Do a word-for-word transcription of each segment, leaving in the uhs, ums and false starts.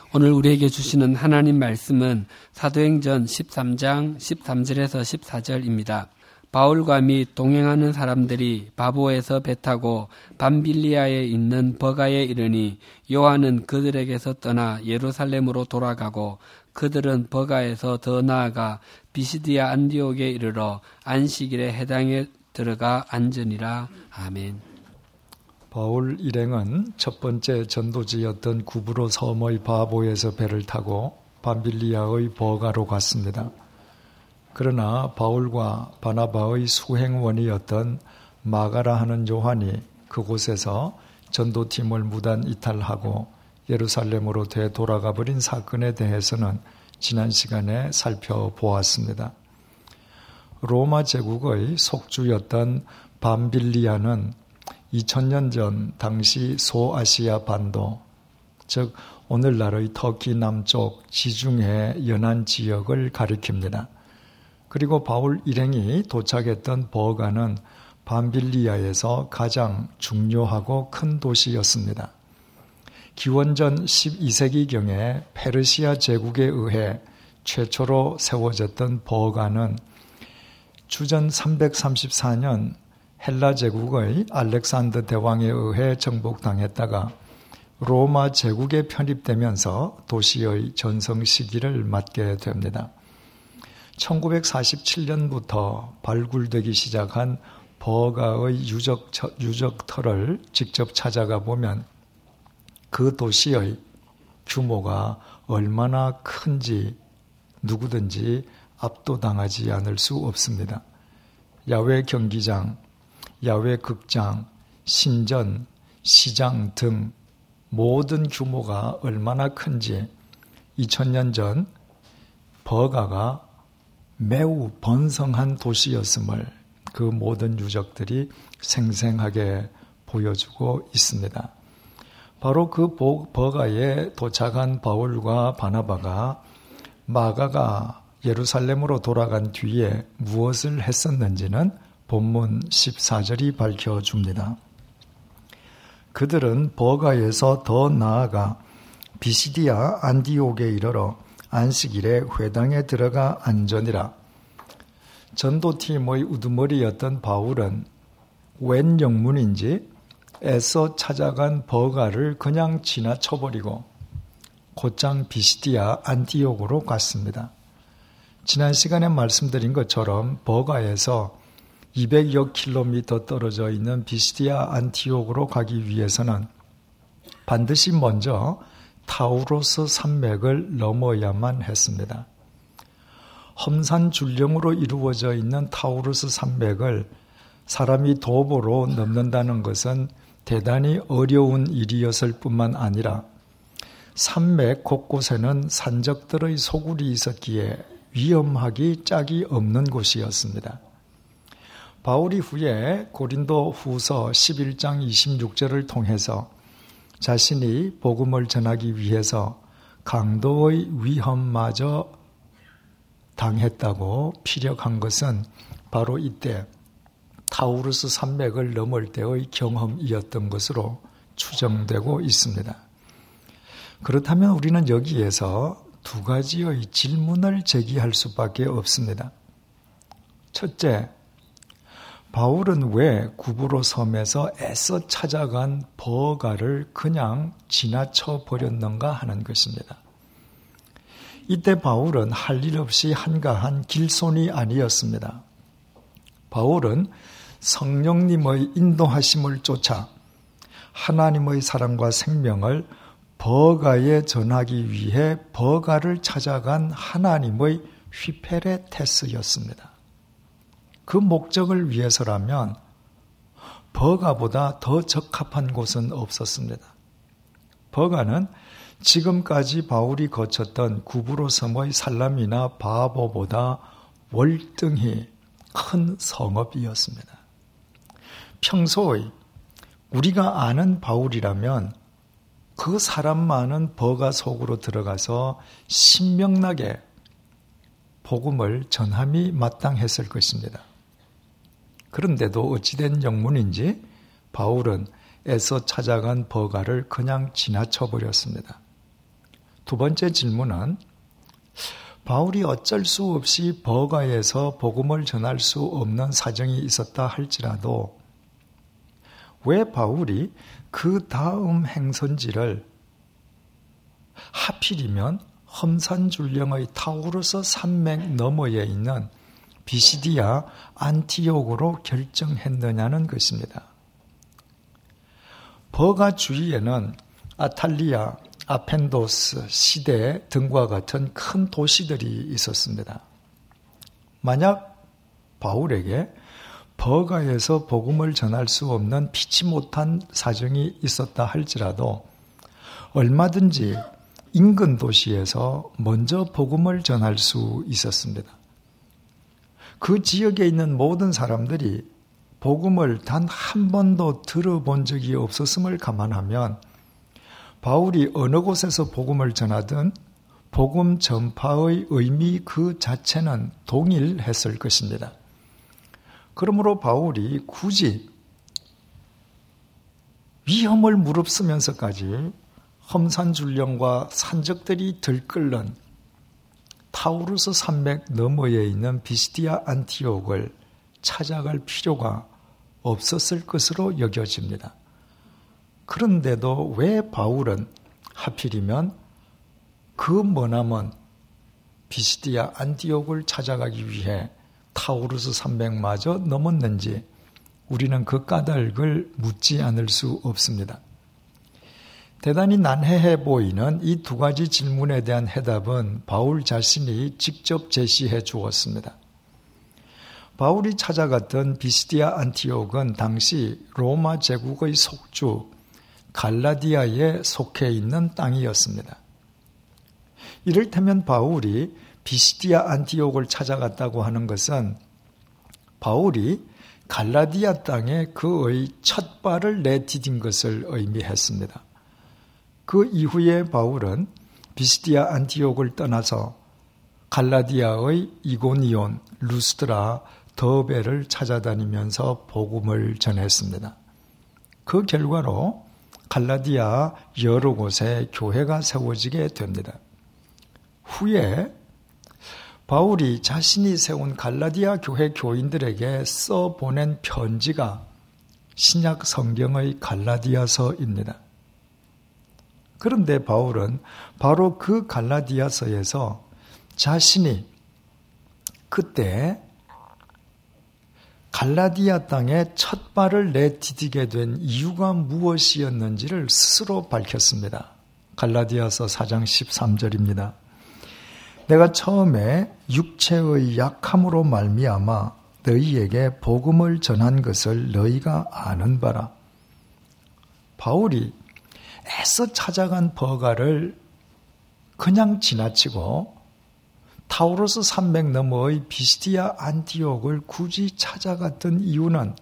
오늘 우리에게 주시는 하나님 말씀은 사도행전 십삼 장 십삼 절에서 십사 절입니다. 바울과 및 동행하는 사람들이 바보에서 배 타고 밤빌리아에 있는 버가에 이르니 요한은 그들에게서 떠나 예루살렘으로 돌아가고 그들은 버가에서 더 나아가 비시디아 안디옥에 이르러 안식일에 해당에 들어가 앉으니라. 아멘. 바울 일행은 첫 번째 전도지였던 구브로 섬의 바보에서 배를 타고 밤빌리아의 버가로 갔습니다. 그러나 바울과 바나바의 수행원이었던 마가라 하는 요한이 그곳에서 전도팀을 무단 이탈하고 예루살렘으로 되돌아가 버린 사건에 대해서는 지난 시간에 살펴보았습니다. 로마 제국의 속주였던 밤빌리아는 이천 년 전 당시 소아시아 반도, 즉 오늘날의 터키 남쪽 지중해 연안 지역을 가리킵니다. 그리고 바울 일행이 도착했던 버가는 밤빌리아에서 가장 중요하고 큰 도시였습니다. 기원전 십이 세기경에 페르시아 제국에 의해 최초로 세워졌던 버가는 주전 삼백삼십사 년 헬라 제국의 알렉산더 대왕에 의해 정복당했다가 로마 제국에 편입되면서 도시의 전성 시기를 맞게 됩니다. 천구백사십칠 년부터 발굴되기 시작한 버가의 유적, 유적터를 직접 찾아가 보면 그 도시의 규모가 얼마나 큰지 누구든지 압도당하지 않을 수 없습니다. 야외 경기장, 야외 극장, 신전, 시장 등 모든 규모가 얼마나 큰지 이천 년 전 버가가 매우 번성한 도시였음을 그 모든 유적들이 생생하게 보여주고 있습니다. 바로 그 버가에 도착한 바울과 바나바가 마가가 예루살렘으로 돌아간 뒤에 무엇을 했었는지는 본문 십사 절이 밝혀줍니다. 그들은 버가에서 더 나아가 비시디아 안디옥에 이르러 안식일에 회당에 들어가 앉으니라. 전도팀의 우두머리였던 바울은 웬 영문인지 애써 찾아간 버가를 그냥 지나쳐버리고 곧장 비시디아 안디옥으로 갔습니다. 지난 시간에 말씀드린 것처럼 버가에서 이백여 킬로미터 떨어져 있는 비시디아 안티옥으로 가기 위해서는 반드시 먼저 타우로스 산맥을 넘어야만 했습니다. 험산 줄령으로 이루어져 있는 타우로스 산맥을 사람이 도보로 넘는다는 것은 대단히 어려운 일이었을 뿐만 아니라 산맥 곳곳에는 산적들의 소굴이 있었기에 위험하기 짝이 없는 곳이었습니다. 바울이 후에 고린도 후서 십일 장 이십육 절을 통해서 자신이 복음을 전하기 위해서 강도의 위험마저 당했다고 피력한 것은 바로 이때 타우루스 산맥을 넘을 때의 경험이었던 것으로 추정되고 있습니다. 그렇다면 우리는 여기에서 두 가지의 질문을 제기할 수밖에 없습니다. 첫째, 바울은 왜 구브로 섬에서 애써 찾아간 버가를 그냥 지나쳐 버렸는가 하는 것입니다. 이때 바울은 할 일 없이 한가한 길손이 아니었습니다. 바울은 성령님의 인도하심을 쫓아 하나님의 사랑과 생명을 버가에 전하기 위해 버가를 찾아간 하나님의 휘페레테스였습니다. 그 목적을 위해서라면 버가보다 더 적합한 곳은 없었습니다. 버가는 지금까지 바울이 거쳤던 구브로 섬의 살람이나 바보보다 월등히 큰 성읍이었습니다. 평소에 우리가 아는 바울이라면 그 사람 많은 버가 속으로 들어가서 신명나게 복음을 전함이 마땅했을 것입니다. 그런데도 어찌된 영문인지 바울은 애써 찾아간 버가를 그냥 지나쳐 버렸습니다. 두 번째 질문은 바울이 어쩔 수 없이 버가에서 복음을 전할 수 없는 사정이 있었다 할지라도 왜 바울이 그 다음 행선지를 하필이면 험산줄령의 타우르스 산맥 너머에 있는 비시디아 안티옥으로 결정했느냐는 것입니다. 버가 주위에는 아탈리아, 아펜도스, 시대 등과 같은 큰 도시들이 있었습니다. 만약 바울에게 버가에서 복음을 전할 수 없는 피치 못한 사정이 있었다 할지라도 얼마든지 인근 도시에서 먼저 복음을 전할 수 있었습니다. 그 지역에 있는 모든 사람들이 복음을 단 한 번도 들어본 적이 없었음을 감안하면 바울이 어느 곳에서 복음을 전하든 복음 전파의 의미 그 자체는 동일했을 것입니다. 그러므로 바울이 굳이 위험을 무릅쓰면서까지 험산줄령과 산적들이 들끓는 타우루스 산맥 너머에 있는 비시디아 안티옥을 찾아갈 필요가 없었을 것으로 여겨집니다. 그런데도 왜 바울은 하필이면 그 머나먼 비시디아 안티옥을 찾아가기 위해 타우루스 산맥마저 넘었는지 우리는 그 까닭을 묻지 않을 수 없습니다. 대단히 난해해 보이는 이 두 가지 질문에 대한 해답은 바울 자신이 직접 제시해 주었습니다. 바울이 찾아갔던 비시디아 안티옥은 당시 로마 제국의 속주 갈라디아에 속해 있는 땅이었습니다. 이를테면 바울이 비시디아 안티옥을 찾아갔다고 하는 것은 바울이 갈라디아 땅에 그의 첫 발을 내디딘 것을 의미했습니다. 그 이후에 바울은 비시디아 안티옥을 떠나서 갈라디아의 이고니온, 루스드라, 더베를 찾아다니면서 복음을 전했습니다. 그 결과로 갈라디아 여러 곳에 교회가 세워지게 됩니다. 후에 바울이 자신이 세운 갈라디아 교회 교인들에게 써보낸 편지가 신약 성경의 갈라디아서입니다. 그런데 바울은 바로 그 갈라디아서에서 자신이 그때 갈라디아 땅에 첫 발을 내디디게 된 이유가 무엇이었는지를 스스로 밝혔습니다. 갈라디아서 사 장 십삼 절입니다. 내가 처음에 육체의 약함으로 말미암아 너희에게 복음을 전한 것을 너희가 아는 바라. 바울이 애써 찾아간 버가를 그냥 지나치고 타우루스 산맥 너머의 비시디아 안티옥을 굳이 찾아갔던 이유는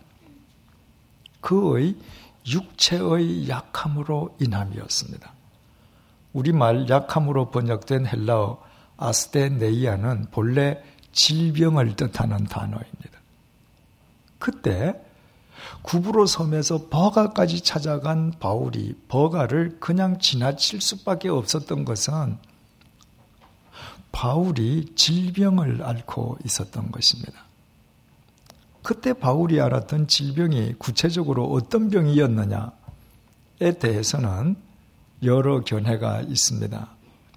그의 육체의 약함으로 인함이었습니다. 우리말 약함으로 번역된 헬라어 아스테네이아는 본래 질병을 뜻하는 단어입니다. 그때 구부로 섬에서 버가까지 찾아간 바울이 버가를 그냥 지나칠 수밖에 없었던 것은 바울이 질병을 앓고 있었던 것입니다. 그때 바울이 알았던 질병이 구체적으로 어떤 병이었느냐에 대해서는 여러 견해가 있습니다.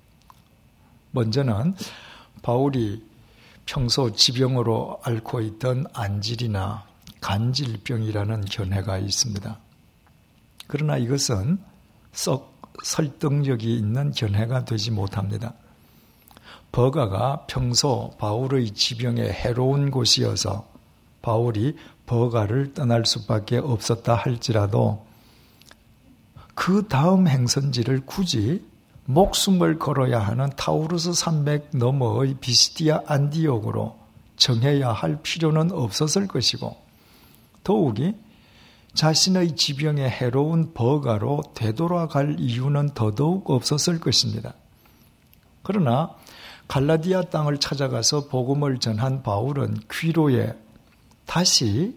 먼저는 바울이 평소 지병으로 앓고 있던 안질이나 간질병이라는 견해가 있습니다. 그러나 이것은 썩 설득력이 있는 견해가 되지 못합니다. 버가가 평소 바울의 지병에 해로운 곳이어서 바울이 버가를 떠날 수밖에 없었다 할지라도 그 다음 행선지를 굳이 목숨을 걸어야 하는 타우루스 산맥 너머의 비시디아 안티옥으로 정해야 할 필요는 없었을 것이고 더욱이 자신의 지병에 해로운 버가로 되돌아갈 이유는 더더욱 없었을 것입니다. 그러나 갈라디아 땅을 찾아가서 복음을 전한 바울은 귀로에 다시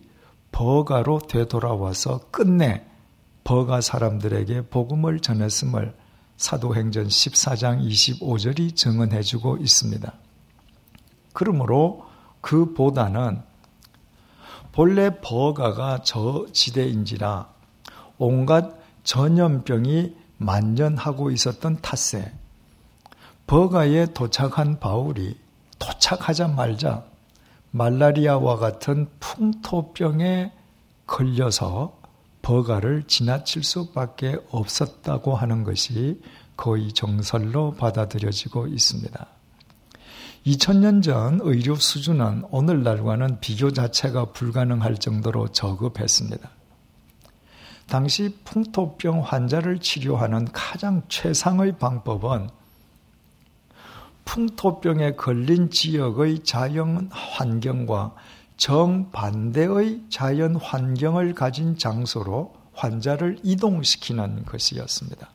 버가로 되돌아와서 끝내 버가 사람들에게 복음을 전했음을 사도행전 십사 장 이십오 절이 증언해주고 있습니다. 그러므로 그보다는 본래 버가가 저 지대인지라 온갖 전염병이 만연하고 있었던 탓에 버가에 도착한 바울이 도착하자마자 말라리아와 같은 풍토병에 걸려서 버가를 지나칠 수밖에 없었다고 하는 것이 거의 정설로 받아들여지고 있습니다. 이천 년 전 의료 수준은 오늘날과는 비교 자체가 불가능할 정도로 저급했습니다. 당시 풍토병 환자를 치료하는 가장 최상의 방법은 풍토병에 걸린 지역의 자연 환경과 정반대의 자연 환경을 가진 장소로 환자를 이동시키는 것이었습니다.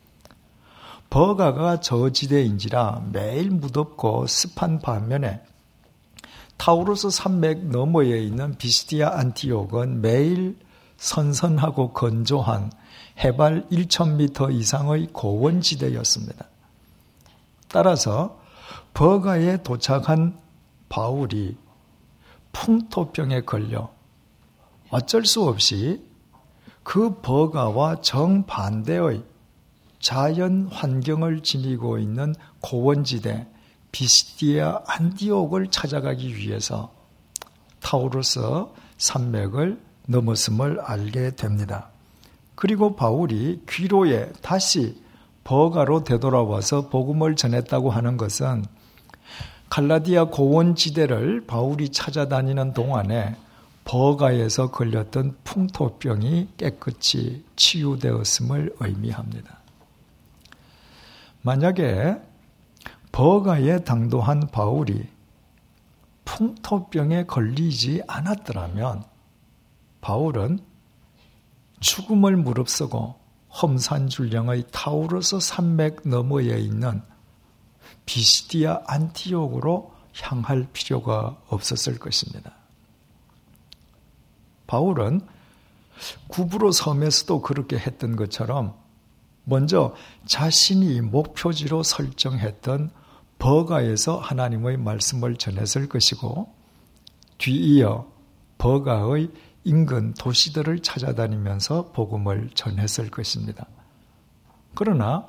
버가가 저지대인지라 매일 무덥고 습한 반면에 타우루스 산맥 너머에 있는 비시디아 안티옥은 매일 선선하고 건조한 해발 천천 미터 이상의 고원지대였습니다. 따라서 버가에 도착한 바울이 풍토병에 걸려 어쩔 수 없이 그 버가와 정반대의 자연 환경을 지니고 있는 고원지대 비시디아 안티옥을 찾아가기 위해서 타우루스 산맥을 넘었음을 알게 됩니다. 그리고 바울이 귀로에 다시 버가로 되돌아와서 복음을 전했다고 하는 것은 갈라디아 고원지대를 바울이 찾아다니는 동안에 버가에서 걸렸던 풍토병이 깨끗이 치유되었음을 의미합니다. 만약에 버가에 당도한 바울이 풍토병에 걸리지 않았더라면 바울은 죽음을 무릅쓰고 험산줄령의 타우루스 산맥 너머에 있는 비시디아 안티옥으로 향할 필요가 없었을 것입니다. 바울은 구브로 섬에서도 그렇게 했던 것처럼 먼저 자신이 목표지로 설정했던 버가에서 하나님의 말씀을 전했을 것이고 뒤이어 버가의 인근 도시들을 찾아다니면서 복음을 전했을 것입니다. 그러나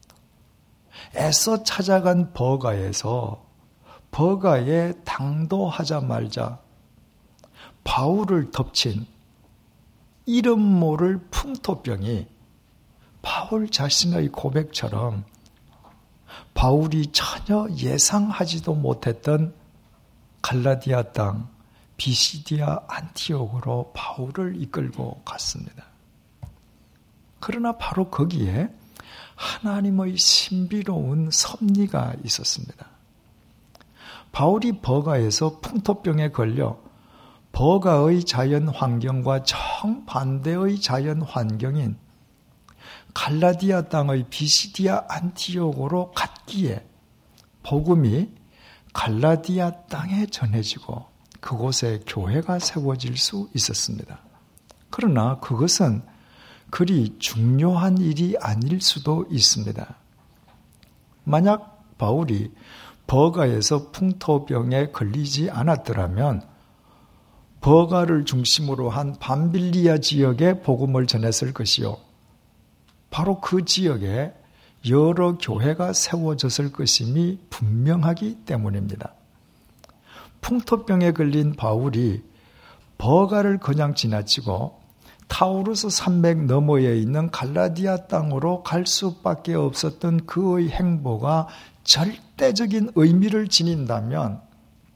애써 찾아간 버가에서 버가에 당도하자마자 바울을 덮친 이름 모를 풍토병이 바울 자신의 고백처럼 바울이 전혀 예상하지도 못했던 갈라디아 땅 비시디아 안티옥으로 바울을 이끌고 갔습니다. 그러나 바로 거기에 하나님의 신비로운 섭리가 있었습니다. 바울이 버가에서 풍토병에 걸려 버가의 자연 환경과 정반대의 자연 환경인 갈라디아 땅의 비시디아 안티옥으로 갔기에 복음이 갈라디아 땅에 전해지고 그곳에 교회가 세워질 수 있었습니다. 그러나 그것은 그리 중요한 일이 아닐 수도 있습니다. 만약 바울이 버가에서 풍토병에 걸리지 않았더라면 버가를 중심으로 한 밤빌리아 지역에 복음을 전했을 것이요. 바로 그 지역에 여러 교회가 세워졌을 것임이 분명하기 때문입니다. 풍토병에 걸린 바울이 버가를 그냥 지나치고 타우루스 산맥 너머에 있는 갈라디아 땅으로 갈 수밖에 없었던 그의 행보가 절대적인 의미를 지닌다면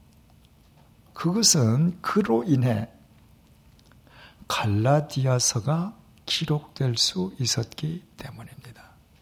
그것은 그로 인해 갈라디아서가 기록될 수 있었기 때문입니다.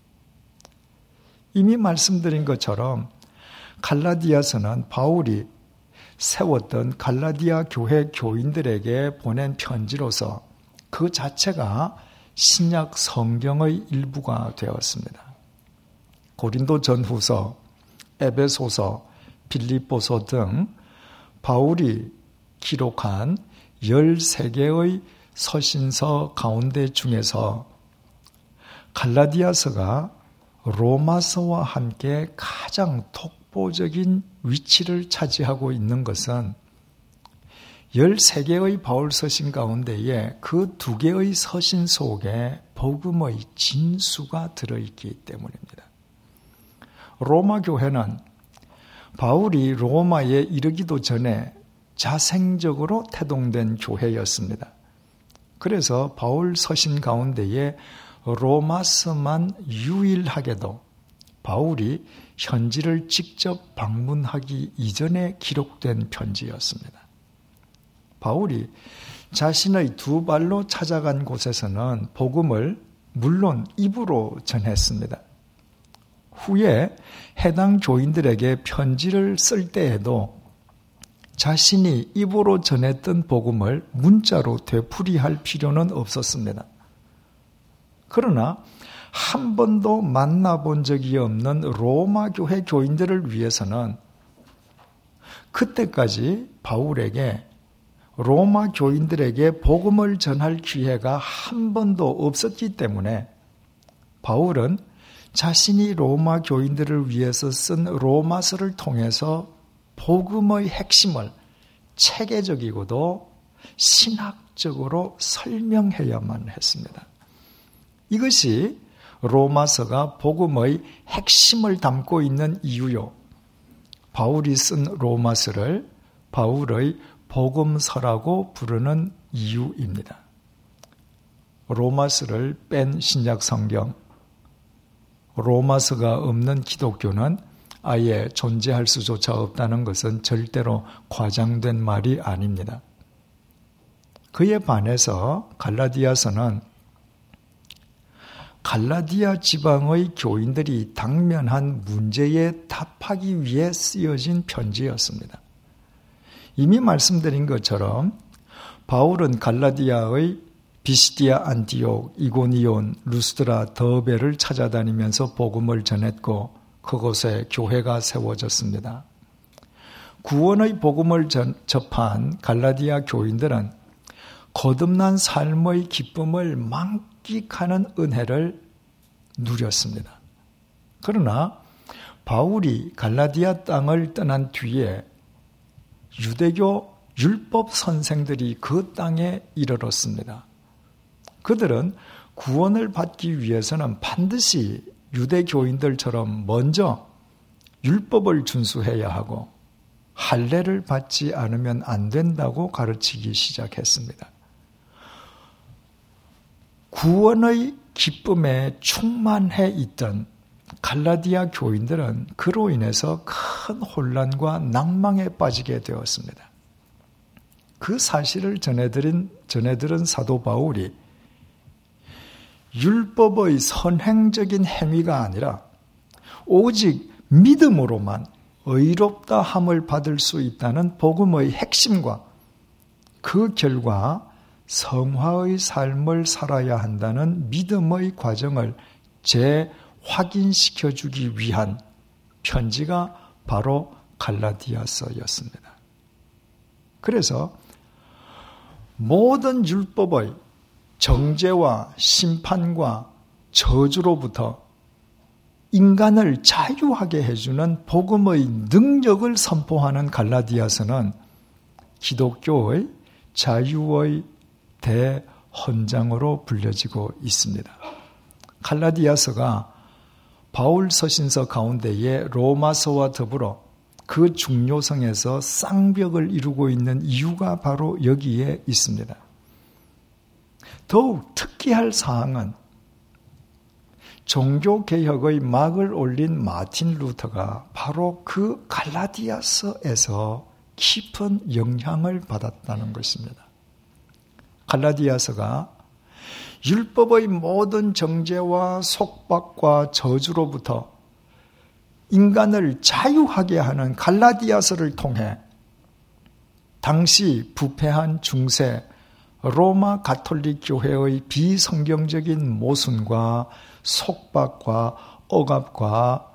이미 말씀드린 것처럼 갈라디아서는 바울이 세웠던 갈라디아 교회 교인들에게 보낸 편지로서 그 자체가 신약 성경의 일부가 되었습니다. 고린도 전후서, 에베소서, 빌립보서 등 바울이 기록한 열세 개의 서신서 가운데 중에서 갈라디아서가 로마서와 함께 가장 독보적인 위치를 차지하고 있는 것은 열세 개의 바울 서신 가운데에 그 두 개의 서신 속에 복음의 진수가 들어있기 때문입니다. 로마 교회는 바울이 로마에 이르기도 전에 자생적으로 태동된 교회였습니다. 그래서 바울 서신 가운데에 로마서만 유일하게도 바울이 현지를 직접 방문하기 이전에 기록된 편지였습니다. 바울이 자신의 두 발로 찾아간 곳에서는 복음을 물론 입으로 전했습니다. 후에 해당 교인들에게 편지를 쓸 때에도 자신이 입으로 전했던 복음을 문자로 되풀이할 필요는 없었습니다. 그러나 한 번도 만나본 적이 없는 로마 교회 교인들을 위해서는 그때까지 바울에게 로마 교인들에게 복음을 전할 기회가 한 번도 없었기 때문에 바울은 자신이 로마 교인들을 위해서 쓴 로마서를 통해서 복음의 핵심을 체계적이고도 신학적으로 설명해야만 했습니다. 이것이 로마서가 복음의 핵심을 담고 있는 이유요. 바울이 쓴 로마서를 바울의 복음서라고 부르는 이유입니다. 로마서를 뺀 신약 성경, 로마서가 없는 기독교는 아예 존재할 수조차 없다는 것은 절대로 과장된 말이 아닙니다. 그에 반해서 갈라디아서는 갈라디아 지방의 교인들이 당면한 문제에 답하기 위해 쓰여진 편지였습니다. 이미 말씀드린 것처럼 바울은 갈라디아의 비시디아, 안티옥, 이고니온, 루스드라, 더베를 찾아다니면서 복음을 전했고 그곳에 교회가 세워졌습니다. 구원의 복음을 전, 접한 갈라디아 교인들은 거듭난 삶의 기쁨을 만끽하는 은혜를 누렸습니다. 그러나 바울이 갈라디아 땅을 떠난 뒤에 유대교 율법 선생들이 그 땅에 이르렀습니다. 그들은 구원을 받기 위해서는 반드시 유대교인들처럼 먼저 율법을 준수해야 하고 할례를 받지 않으면 안 된다고 가르치기 시작했습니다. 구원의 기쁨에 충만해 있던 갈라디아 교인들은 그로 인해서 큰 혼란과 낭망에 빠지게 되었습니다. 그 사실을 전해드린, 전해들은 사도 바울이 율법의 선행적인 행위가 아니라 오직 믿음으로만 의롭다 함을 받을 수 있다는 복음의 핵심과 그 결과 성화의 삶을 살아야 한다는 믿음의 과정을 재확인시켜주기 위한 편지가 바로 갈라디아서였습니다. 그래서 모든 율법의 정죄와 심판과 저주로부터 인간을 자유하게 해주는 복음의 능력을 선포하는 갈라디아서는 기독교의 자유의 대헌장으로 불려지고 있습니다. 갈라디아서가 바울 서신서 가운데에 로마서와 더불어 그 중요성에서 쌍벽을 이루고 있는 이유가 바로 여기에 있습니다. 더욱 특기할 사항은 종교개혁의 막을 올린 마틴 루터가 바로 그 갈라디아서에서 깊은 영향을 받았다는 것입니다. 갈라디아서가 율법의 모든 정죄와 속박과 저주로부터 인간을 자유하게 하는 갈라디아서를 통해 당시 부패한 중세 로마 가톨릭 교회의 비성경적인 모순과 속박과 억압과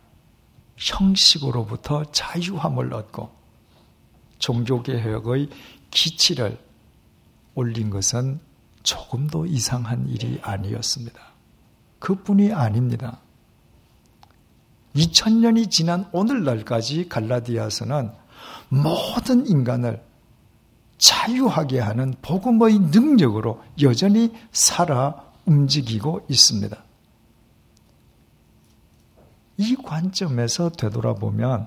형식으로부터 자유함을 얻고 종교개혁의 기치를 올린 것은 조금도 이상한 일이 아니었습니다. 그뿐이 아닙니다. 이천 년이 지난 오늘날까지 갈라디아서는 모든 인간을 자유하게 하는 복음의 능력으로 여전히 살아 움직이고 있습니다. 이 관점에서 되돌아보면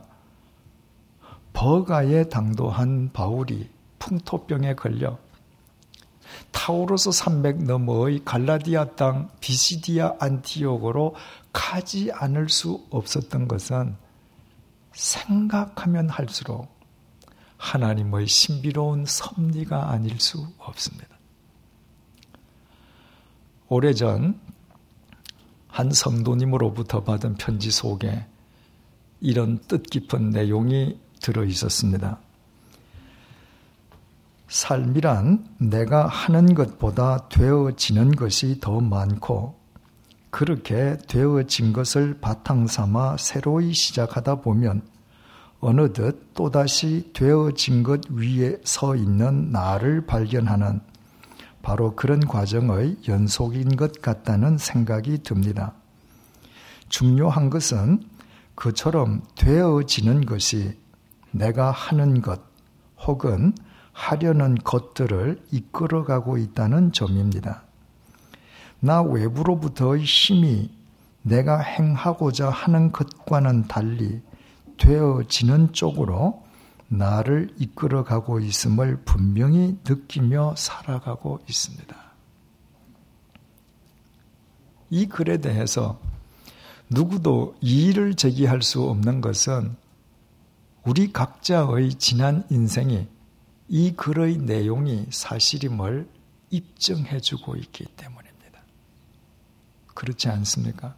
버가에 당도한 바울이 풍토병에 걸려 타우로스 산맥 너머의 갈라디아 땅 비시디아 안티옥으로 가지 않을 수 없었던 것은 생각하면 할수록 하나님의 신비로운 섭리가 아닐 수 없습니다. 오래전 한 성도님으로부터 받은 편지 속에 이런 뜻깊은 내용이 들어 있었습니다. 삶이란 내가 하는 것보다 되어지는 것이 더 많고 그렇게 되어진 것을 바탕삼아 새로이 시작하다 보면 어느덧 또다시 되어진 것 위에 서 있는 나를 발견하는 바로 그런 과정의 연속인 것 같다는 생각이 듭니다. 중요한 것은 그처럼 되어지는 것이 내가 하는 것 혹은 하려는 것들을 이끌어가고 있다는 점입니다. 나 외부로부터의 힘이 내가 행하고자 하는 것과는 달리 되어지는 쪽으로 나를 이끌어가고 있음을 분명히 느끼며 살아가고 있습니다. 이 글에 대해서 누구도 이의를 제기할 수 없는 것은 우리 각자의 지난 인생이 이 글의 내용이 사실임을 입증해주고 있기 때문입니다. 그렇지 않습니까?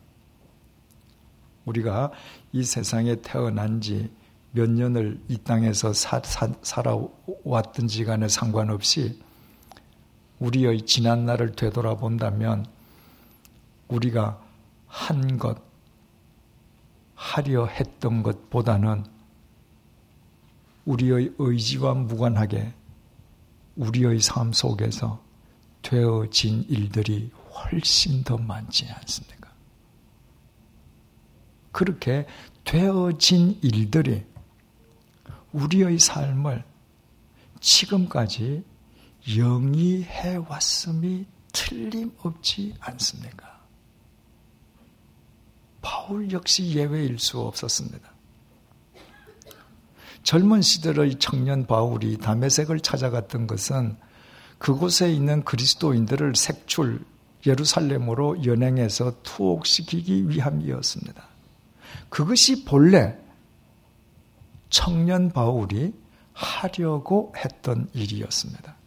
우리가 이 세상에 태어난 지 몇 년을 이 땅에서 사, 사, 살아왔든지 간에 상관없이 우리의 지난 날을 되돌아본다면 우리가 한 것, 하려 했던 것보다는 우리의 의지와 무관하게 우리의 삶 속에서 되어진 일들이 훨씬 더 많지 않습니까? 그렇게 되어진 일들이 우리의 삶을 지금까지 영위해 왔음이 틀림없지 않습니까? 바울 역시 예외일 수 없었습니다. 젊은 시절의 청년 바울이 다메섹을 찾아갔던 것은 그곳에 있는 그리스도인들을 색출 예루살렘으로 연행해서 투옥시키기 위함이었습니다. 그것이 본래 청년 바울이 하려고 했던 일이었습니다.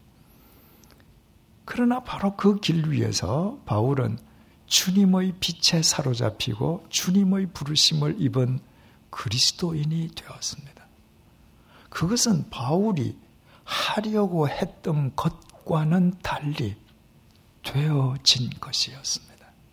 그러나 바로 그 길 위에서 바울은 주님의 빛에 사로잡히고 주님의 부르심을 입은 그리스도인이 되었습니다. 그것은 바울이 하려고 했던 것과는 달리 되어진 것이었습니다.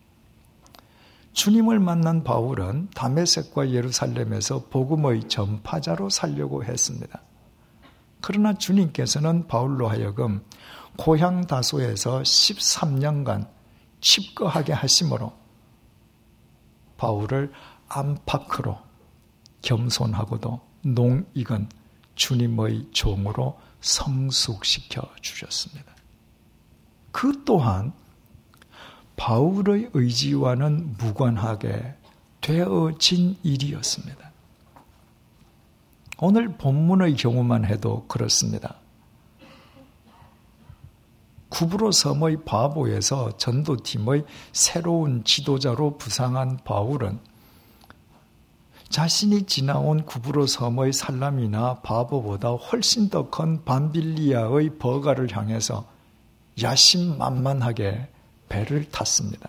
주님을 만난 바울은 다메섹과 예루살렘에서 복음의 전파자로 살려고 했습니다. 그러나 주님께서는 바울로 하여금 고향 다소에서 십삼 년간 칩거하게 하심으로 바울을 안팎으로 겸손하고도 농익은 주님의 종으로 성숙시켜 주셨습니다. 그 또한 바울의 의지와는 무관하게 되어진 일이었습니다. 오늘 본문의 경우만 해도 그렇습니다. 구브로 섬의 바보에서 전도팀의 새로운 지도자로 부상한 바울은 자신이 지나온 구브로 섬의 살람이나 바보보다 훨씬 더 큰 밤빌리아의 버가를 향해서 야심만만하게 배를 탔습니다.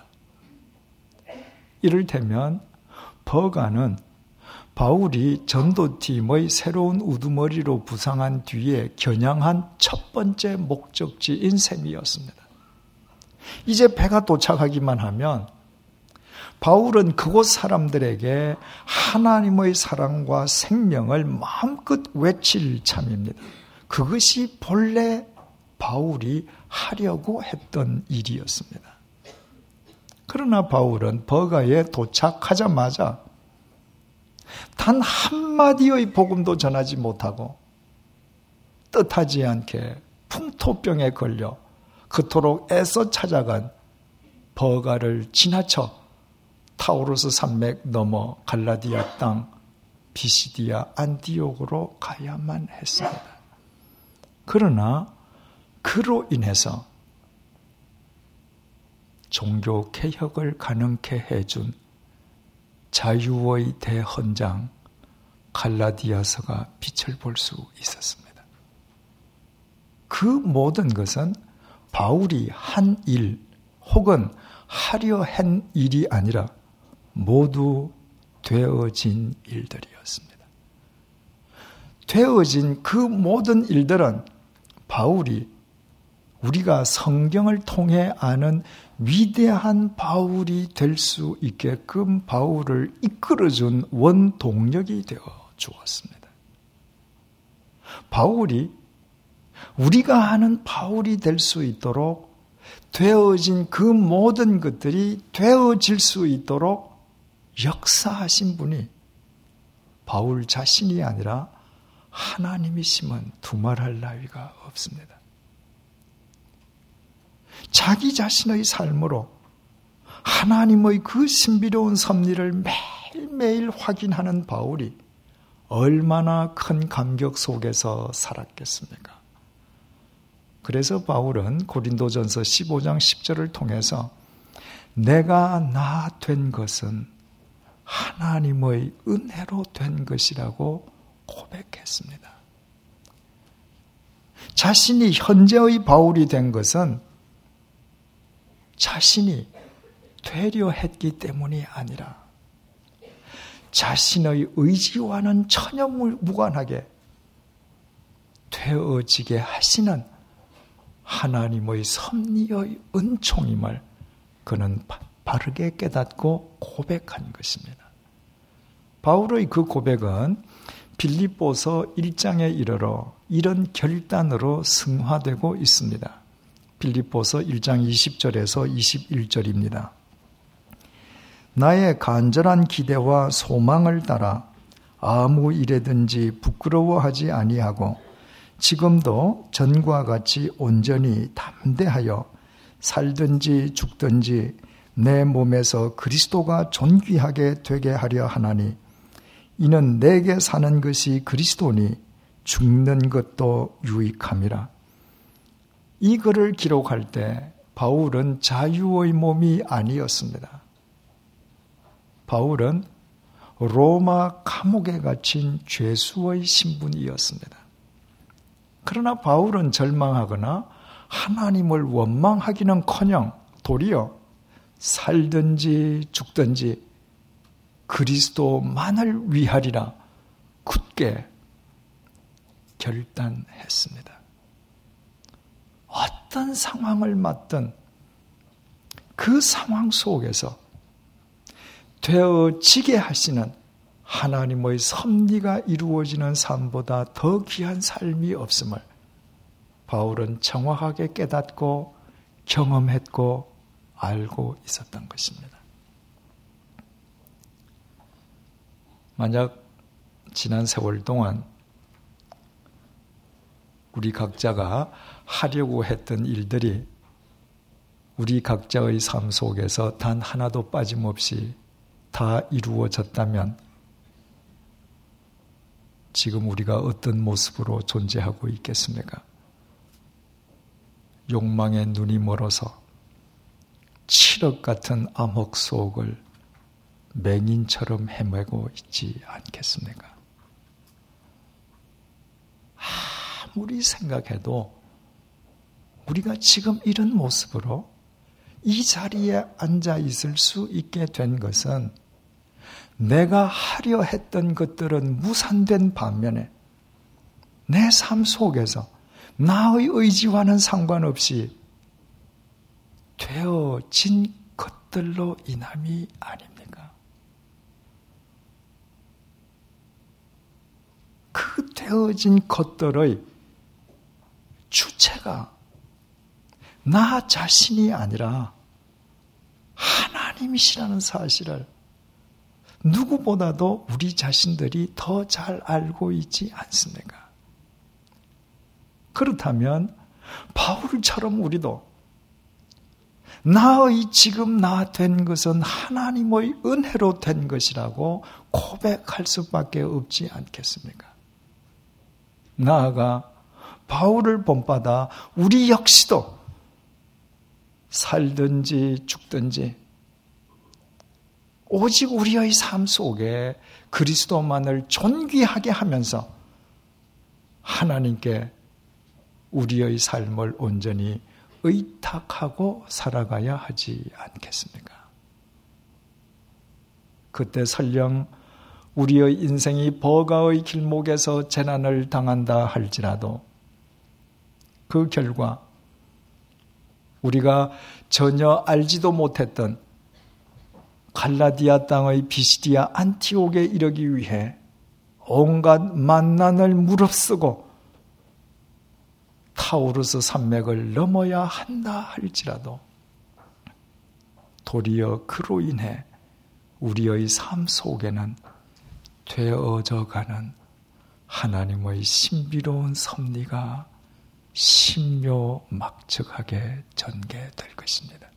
이를테면 버가는 바울이 전도팀의 새로운 우두머리로 부상한 뒤에 겨냥한 첫 번째 목적지인 셈이었습니다. 이제 배가 도착하기만 하면 바울은 그곳 사람들에게 하나님의 사랑과 생명을 마음껏 외칠 참입니다. 그것이 본래 바울이 하려고 했던 일이었습니다. 그러나 바울은 버가에 도착하자마자 단 한마디의 복음도 전하지 못하고 뜻하지 않게 풍토병에 걸려 그토록 애써 찾아간 버가를 지나쳐 타우루스 산맥 넘어 갈라디아 땅 비시디아 안디옥으로 가야만 했습니다. 그러나 그로 인해서 종교 개혁을 가능케 해준 자유의 대헌장 갈라디아서가 빛을 볼 수 있었습니다. 그 모든 것은 바울이 한 일 혹은 하려 한 일이 아니라 모두 되어진 일들이었습니다. 되어진 그 모든 일들은 바울이 우리가 성경을 통해 아는 위대한 바울이 될 수 있게끔 바울을 이끌어준 원동력이 되어 주었습니다. 바울이 우리가 아는 바울이 될 수 있도록 되어진 그 모든 것들이 되어질 수 있도록 역사하신 분이 바울 자신이 아니라 하나님이심은 두말할 나위가 없습니다. 자기 자신의 삶으로 하나님의 그 신비로운 섭리를 매일매일 확인하는 바울이 얼마나 큰 감격 속에서 살았겠습니까? 그래서 바울은 고린도전서 십오 장 십 절을 통해서 내가 나 된 것은 하나님의 은혜로 된 것이라고 고백했습니다. 자신이 현재의 바울이 된 것은 자신이 되려 했기 때문이 아니라 자신의 의지와는 전혀 무관하게 되어지게 하시는 하나님의 섭리의 은총임을 그는 바르게 깨닫고 고백한 것입니다. 바울의 그 고백은 빌립보서 일 장에 이르러 이런 결단으로 승화되고 있습니다. 빌립보서 일 장 이십 절에서 이십일 절입니다. 나의 간절한 기대와 소망을 따라 아무 일에든지 부끄러워하지 아니하고 지금도 전과 같이 온전히 담대하여 살든지 죽든지 내 몸에서 그리스도가 존귀하게 되게 하려 하나니 이는 내게 사는 것이 그리스도니 죽는 것도 유익함이라. 이 글을 기록할 때 바울은 자유의 몸이 아니었습니다. 바울은 로마 감옥에 갇힌 죄수의 신분이었습니다. 그러나 바울은 절망하거나 하나님을 원망하기는커녕 도리어 살든지 죽든지 그리스도만을 위하리라 굳게 결단했습니다. 어떤 상황을 맞든 그 상황 속에서 되어지게 하시는 하나님의 섭리가 이루어지는 삶보다 더 귀한 삶이 없음을 바울은 정확하게 깨닫고 경험했고 알고 있었던 것입니다. 만약 지난 세월 동안 우리 각자가 하려고 했던 일들이 우리 각자의 삶 속에서 단 하나도 빠짐없이 다 이루어졌다면 지금 우리가 어떤 모습으로 존재하고 있겠습니까? 욕망에 눈이 멀어서 칠흑 같은 암흑 속을 맹인처럼 헤매고 있지 않겠습니까? 아무리 생각해도 우리가 지금 이런 모습으로 이 자리에 앉아 있을 수 있게 된 것은 내가 하려 했던 것들은 무산된 반면에 내 삶 속에서 나의 의지와는 상관없이 되어진 것들로 인함이 아닙니까? 그 되어진 것들의 주체가 나 자신이 아니라 하나님이시라는 사실을 누구보다도 우리 자신들이 더 잘 알고 있지 않습니까? 그렇다면 바울처럼 우리도 나의 지금 나 된 것은 하나님의 은혜로 된 것이라고 고백할 수밖에 없지 않겠습니까? 나아가 바울을 본받아 우리 역시도 살든지 죽든지 오직 우리의 삶 속에 그리스도만을 존귀하게 하면서 하나님께 우리의 삶을 온전히 의탁하고 살아가야 하지 않겠습니까? 그때 설령 우리의 인생이 버가의 길목에서 재난을 당한다 할지라도 그 결과 우리가 전혀 알지도 못했던 갈라디아 땅의 비시디아 안티옥에 이르기 위해 온갖 만난을 무릅쓰고 타우루스 산맥을 넘어야 한다 할지라도 도리어 그로 인해 우리의 삶 속에는 되어져 가는 하나님의 신비로운 섭리가 신묘막측하게 전개될 것입니다.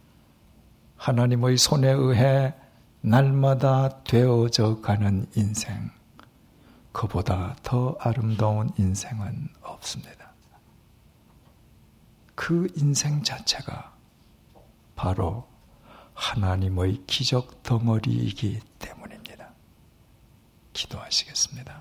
하나님의 손에 의해 날마다 되어져 가는 인생, 그보다 더 아름다운 인생은 없습니다. 그 인생 자체가 바로 하나님의 기적 덩어리이기 때문입니다. 기도하시겠습니다.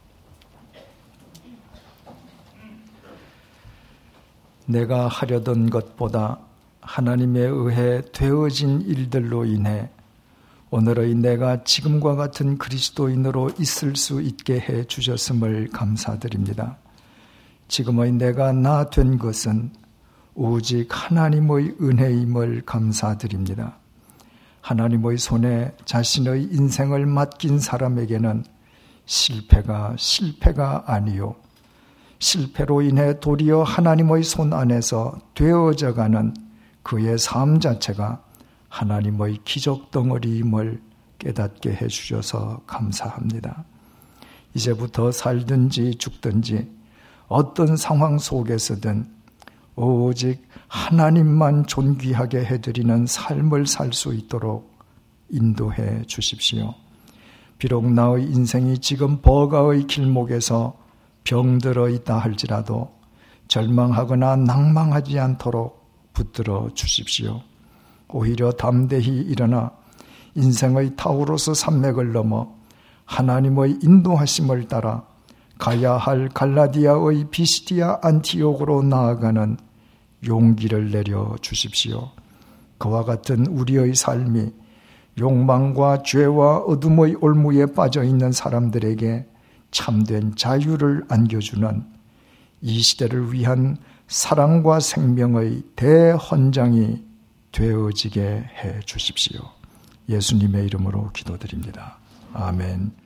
내가 하려던 것보다 하나님에 의해 되어진 일들로 인해 오늘의 내가 지금과 같은 그리스도인으로 있을 수 있게 해 주셨음을 감사드립니다. 지금의 내가 나 된 것은 오직 하나님의 은혜임을 감사드립니다. 하나님의 손에 자신의 인생을 맡긴 사람에게는 실패가 실패가 아니요 실패로 인해 도리어 하나님의 손 안에서 되어져가는 그의 삶 자체가 하나님의 기적 덩어리임을 깨닫게 해주셔서 감사합니다. 이제부터 살든지 죽든지 어떤 상황 속에서든 오직 하나님만 존귀하게 해드리는 삶을 살 수 있도록 인도해 주십시오. 비록 나의 인생이 지금 버가의 길목에서 병들어 있다 할지라도 절망하거나 낭망하지 않도록 붙들어 주십시오. 오히려 담대히 일어나 인생의 타우로스 산맥을 넘어 하나님의 인도하심을 따라 가야 할 갈라디아의 비시디아 안티옥으로 나아가는 용기를 내려 주십시오. 그와 같은 우리의 삶이 욕망과 죄와 어둠의 올무에 빠져 있는 사람들에게 참된 자유를 안겨주는 이 시대를 위한 사랑과 생명의 대헌장이 되어지게 해 주십시오. 예수님의 이름으로 기도드립니다. 아멘.